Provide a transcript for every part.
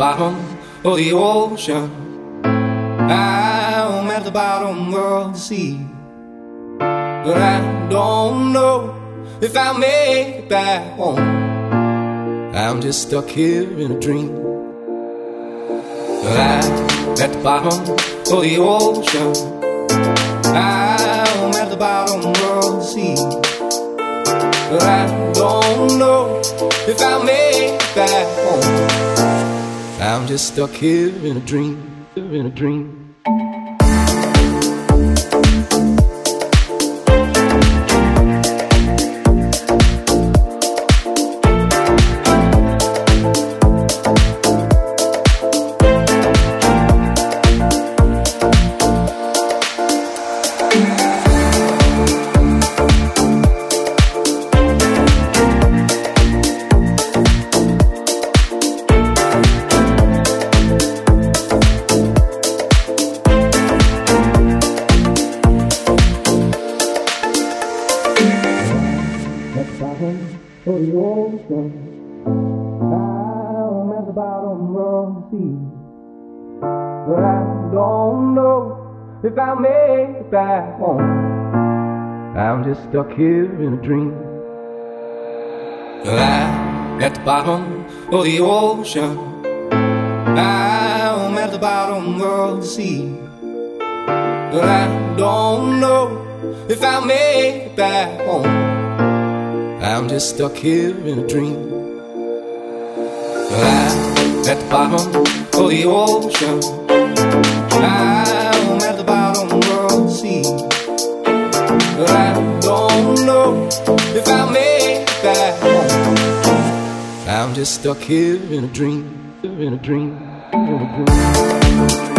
bottom of the ocean. I'm at the bottom of the sea, but I don't know if I'll make it back home. I'm just stuck here in a dream. I'm at the bottom of the ocean. I'm at the bottom of the sea, but I don't know if I'll make it back home. I'm just stuck here in a dream, in a dream. For the ocean, I'm at the bottom of the sea, but I don't know if I'll make it back home. I'm just stuck here in a dream. I'm at the bottom of the ocean. I'm at the bottom of the sea, but I don't know if I'll make it back home. I'm just stuck here in a dream. I'm at the bottom of the ocean. I'm at the bottom of the sea, but I don't know if I'll make it back home. I'm just stuck here in a dream, in a dream, in a dream.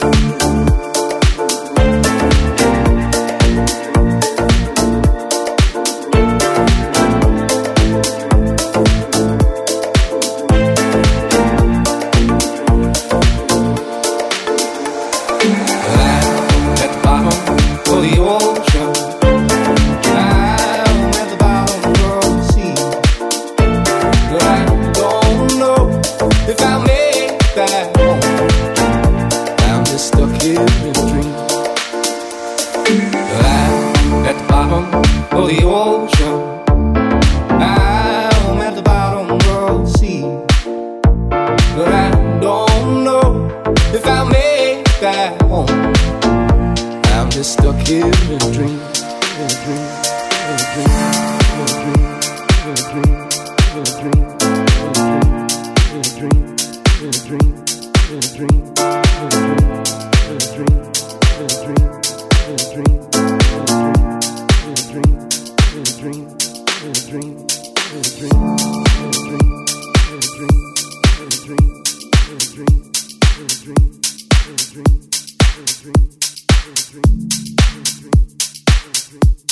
At the bottom of the ocean, I'm at the bottom of the sea, but I don't know if I'll make it back home. I'm just stuck here in a dream, in a dream, in a dream, in a dream, in a dream, in a dream, in a dream, in a dream, in a dream, in a dream, in a dream, in a dream, in a dream, in a dream. In a dream, in a dream, in a dream, in a dream, in a dream, in a dream, in a dream, in a dream, in a dream, in a dream, in a dream, in a dream, in a dream, in a dream.